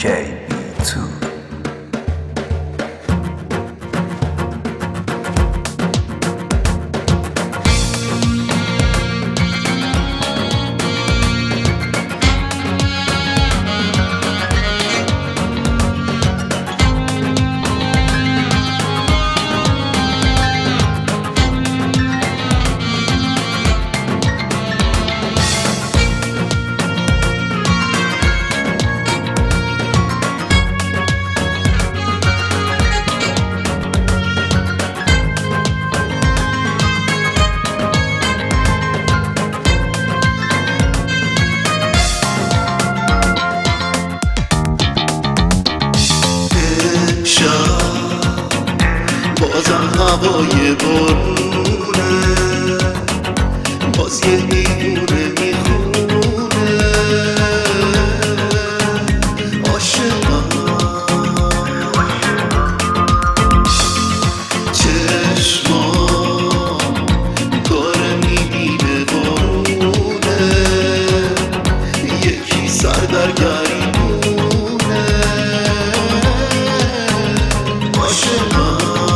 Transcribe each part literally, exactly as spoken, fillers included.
کی بی تو. بازم هوای بارونه، باز یه دیوونه میخونه. عاشقم چشمام داره میبینه بارونه، یکی سر در گریبونه. عاشقم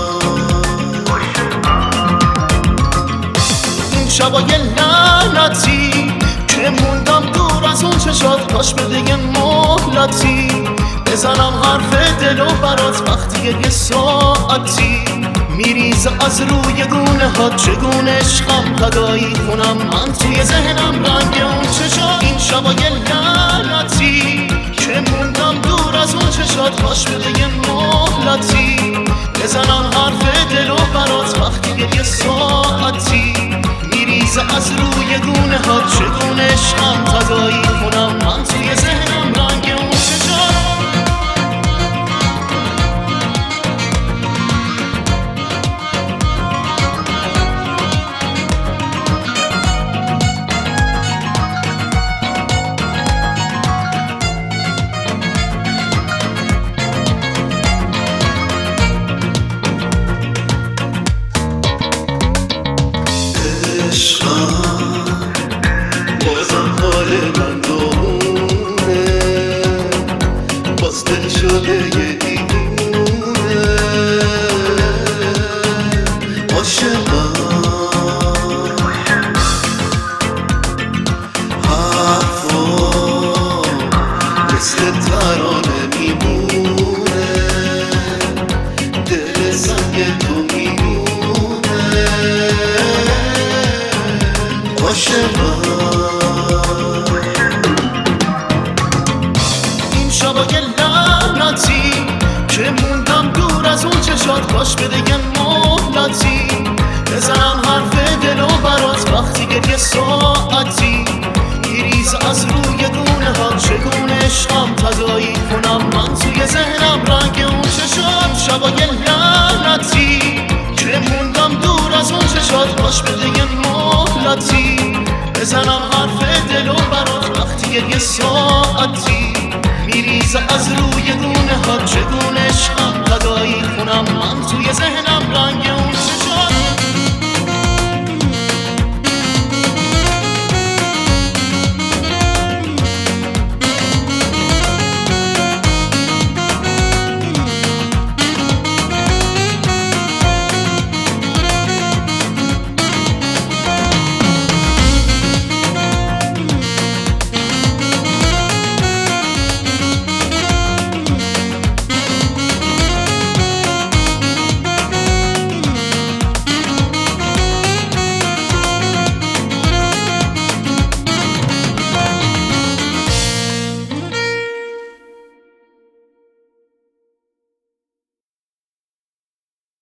شبای لعنتی که موندم دور از اون چشات، کاش بده یه مهلتی بزنم حرف دلو برات. وقتی یه ساعتی میریزه از روی گونه ها، چگونه عشقم تدایی کنم من توی ذهنم رنگ اون چشات. این شبای لعنتی که موندم دور از اون چشات، کاش بده یه مهلتی بزنم حرف دلو برات. وقتی یه ساعتی از روی گونه ها، چگونه عشقم تدایی کنم من توی ذهنم رنگ اون چشات. بازم حال من دوونه، باز دل شده یه دیوونه. عاشقم حرفا مثل ترانه میمونه، دل سنگ تو میمونه. عاشقم این شبای لعنتی که موندم دور از اون چشات، کاش بده یه مهلتی بزنم حرف دلو برات. وقتی یه ساعتی میریز از روی گونه ها، چگونه عشقم تدایی کنم من توی ذهنم رنگ اون چشات. شبای لعنتی که موندم دور از اون چشات، کاش بده یه مهلتی بزنم حرف دلو برات. وقتی یه ساعتی میریزه از روی گونه ها، چگونه عشقم